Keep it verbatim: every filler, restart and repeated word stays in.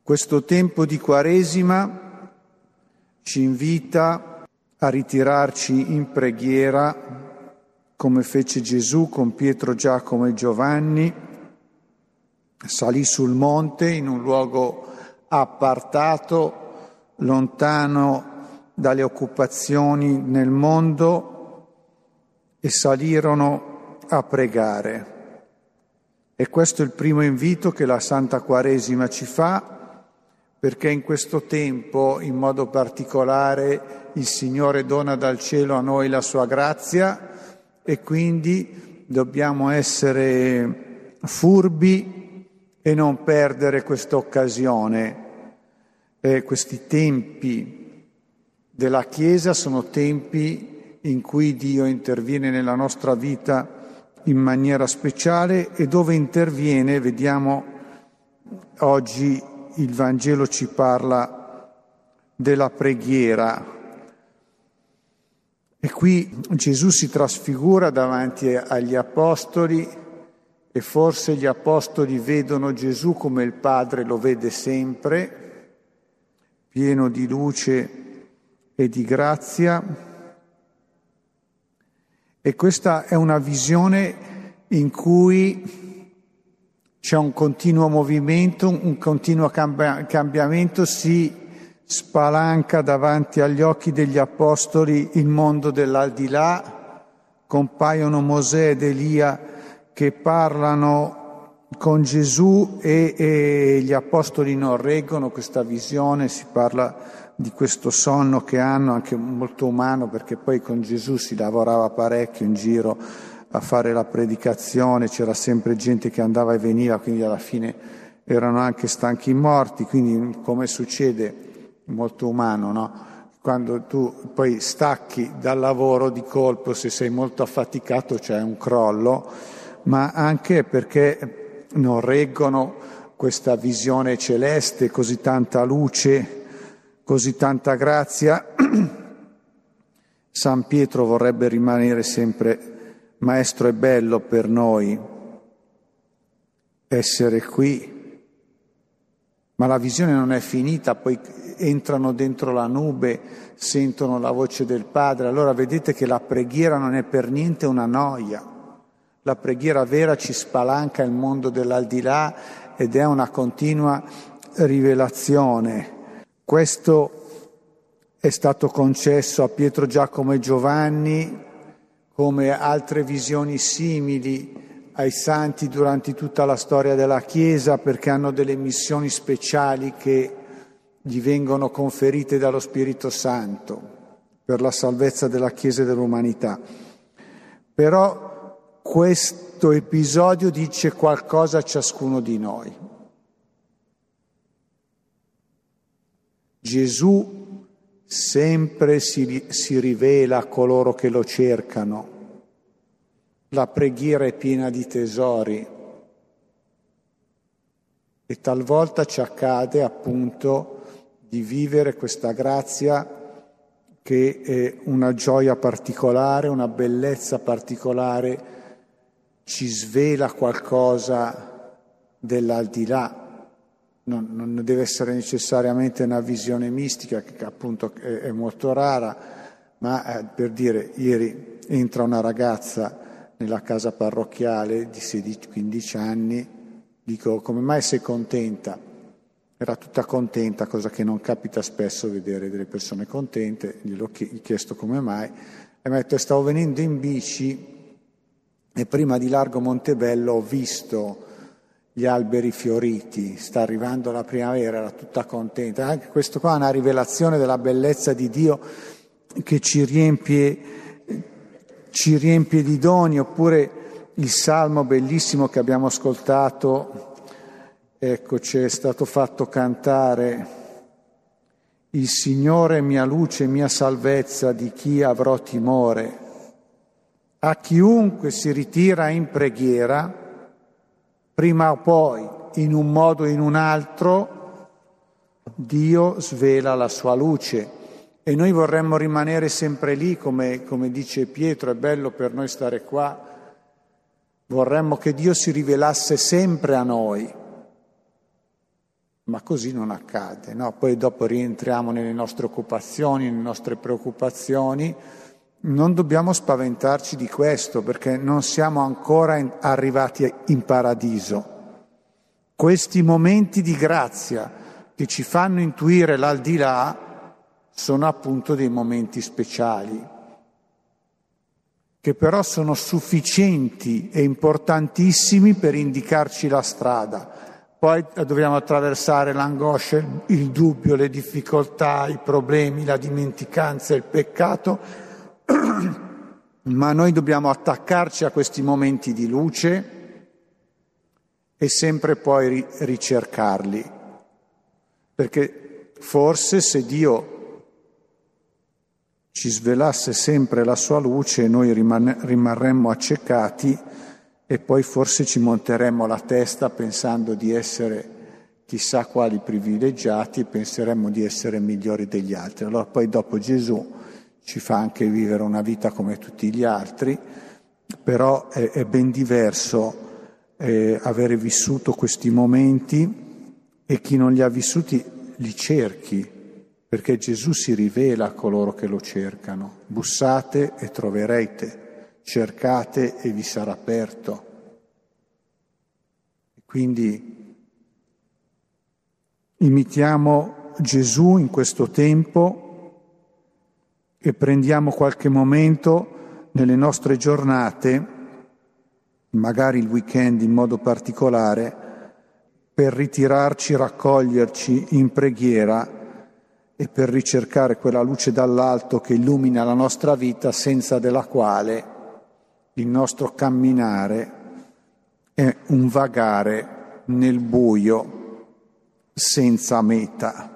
Questo tempo di Quaresima ci invita a ritirarci in preghiera, come fece Gesù con Pietro, Giacomo e Giovanni. Salì sul monte in un luogo appartato, lontano dalle occupazioni nel mondo, e salirono a pregare. E questo è il primo invito che la Santa Quaresima ci fa, perché in questo tempo, in modo particolare, il Signore dona dal cielo a noi la sua grazia e quindi dobbiamo essere furbi e non perdere questa occasione. Eh, questi tempi della Chiesa sono tempi in cui Dio interviene nella nostra vita in maniera speciale, e dove interviene, vediamo oggi il Vangelo ci parla della preghiera. E qui Gesù si trasfigura davanti agli apostoli e forse gli apostoli vedono Gesù come il Padre lo vede sempre, pieno di luce e di grazia. E questa è una visione in cui c'è un continuo movimento, un continuo cambiamento, si spalanca davanti agli occhi degli apostoli il mondo dell'aldilà, compaiono Mosè ed Elia che parlano con Gesù e, e gli apostoli non reggono questa visione, si parla di questo sonno che hanno, anche molto umano, perché poi con Gesù si lavorava parecchio in giro a fare la predicazione, c'era sempre gente che andava e veniva, quindi alla fine erano anche stanchi morti, quindi come succede, molto umano, no? Quando tu poi stacchi dal lavoro di colpo, se sei molto affaticato c'è un crollo, ma anche perché non reggono questa visione celeste, così tanta luce, così tanta grazia. San Pietro vorrebbe rimanere sempre maestro. È bello per noi essere qui, ma la visione non è finita, poi entrano dentro la nube, sentono la voce del Padre. Allora vedete che la preghiera non è per niente una noia. La preghiera vera ci spalanca il mondo dell'aldilà ed è una continua rivelazione. Questo è stato concesso a Pietro, Giacomo e Giovanni, come altre visioni simili ai santi durante tutta la storia della Chiesa, perché hanno delle missioni speciali che gli vengono conferite dallo Spirito Santo per la salvezza della Chiesa e dell'umanità. Però questo episodio dice qualcosa a ciascuno di noi. Gesù sempre si, si rivela a coloro che lo cercano. La preghiera è piena di tesori e talvolta ci accade appunto di vivere questa grazia che è una gioia particolare, una bellezza particolare, ci svela qualcosa dell'aldilà. Non, non deve essere necessariamente una visione mistica, che appunto è, è molto rara, ma eh, per dire, ieri entra una ragazza nella casa parrocchiale di sedici quindici anni, dico: come mai sei contenta? Era tutta contenta, cosa che non capita spesso vedere delle persone contente. Gliel'ho chiesto come mai e mi ha detto: stavo venendo in bici e prima di Largo Montebello ho visto gli alberi fioriti, sta arrivando la primavera, era tutta contenta. Anche questo qua è una rivelazione della bellezza di Dio che ci riempie, ci riempie di doni. Oppure il salmo bellissimo che abbiamo ascoltato, ecco, ci è stato fatto cantare: il Signore è mia luce e mia salvezza, di chi avrò timore? A chiunque si ritira in preghiera, prima o poi, in un modo o in un altro, Dio svela la sua luce. E noi vorremmo rimanere sempre lì, come, come dice Pietro, è bello per noi stare qua. Vorremmo che Dio si rivelasse sempre a noi. ma così non accade, no? Poi dopo rientriamo nelle nostre occupazioni, nelle nostre preoccupazioni. Non dobbiamo spaventarci di questo, perché non siamo ancora in, arrivati in paradiso. Questi momenti di grazia che ci fanno intuire l'aldilà sono appunto dei momenti speciali, che però sono sufficienti e importantissimi per indicarci la strada. Poi dobbiamo attraversare l'angoscia, il dubbio, le difficoltà, i problemi, la dimenticanza, il peccato, ma noi dobbiamo attaccarci a questi momenti di luce e sempre poi ri- ricercarli, perché forse se Dio ci svelasse sempre la sua luce, noi rimane- rimarremmo accecati e poi forse ci monteremmo la testa pensando di essere chissà quali privilegiati e penseremmo di essere migliori degli altri. Allora poi dopo Gesù ci fa anche vivere una vita come tutti gli altri, però è, è ben diverso eh, avere vissuto questi momenti, e chi non li ha vissuti li cerchi, perché Gesù si rivela a coloro che lo cercano. Bussate e troverete, cercate e vi sarà aperto. Quindi imitiamo Gesù in questo tempo e prendiamo qualche momento nelle nostre giornate, magari il weekend in modo particolare, per ritirarci, raccoglierci in preghiera e per ricercare quella luce dall'alto che illumina la nostra vita, senza della quale il nostro camminare è un vagare nel buio senza meta.